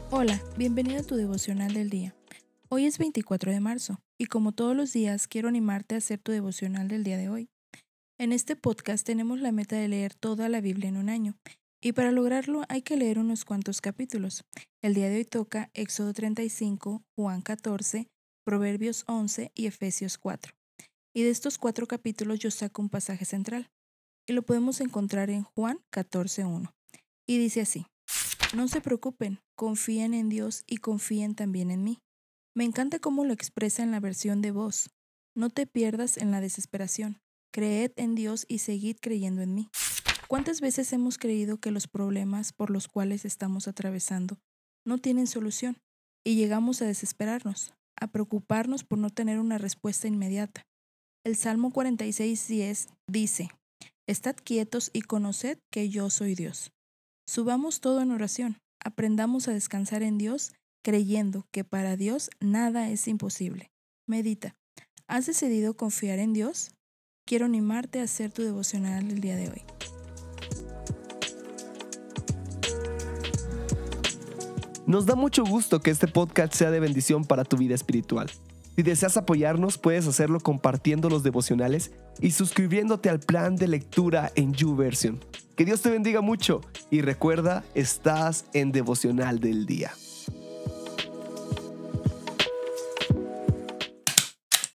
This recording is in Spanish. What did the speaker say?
Hola, bienvenido a tu devocional del día. Hoy es 24 de marzo y como todos los días quiero animarte a hacer tu devocional del día de hoy. En este podcast tenemos la meta de leer toda la Biblia en un año y para lograrlo hay que leer unos cuantos capítulos. El día de hoy toca Éxodo 35, Juan 14, Proverbios 11 y Efesios 4. Y de estos 4 capítulos yo saco un pasaje central y lo podemos encontrar en Juan 14:1. Y dice así: No se preocupen, confíen en Dios y confíen también en mí. Me encanta cómo lo expresa en la versión de voz. No te pierdas en la desesperación. Creed en Dios y seguid creyendo en mí. ¿Cuántas veces hemos creído que los problemas por los cuales estamos atravesando no tienen solución? Y llegamos a desesperarnos, a preocuparnos por no tener una respuesta inmediata. El Salmo 46:10 dice: Estad quietos y conoced que yo soy Dios. Subamos todo en oración, aprendamos a descansar en Dios, creyendo que para Dios nada es imposible. Medita, ¿has decidido confiar en Dios? Quiero animarte a hacer tu devocional el día de hoy. Nos da mucho gusto que este podcast sea de bendición para tu vida espiritual. Si deseas apoyarnos, puedes hacerlo compartiendo los devocionales y suscribiéndote al plan de lectura en YouVersion. Que Dios te bendiga mucho y recuerda, estás en Devocional del Día.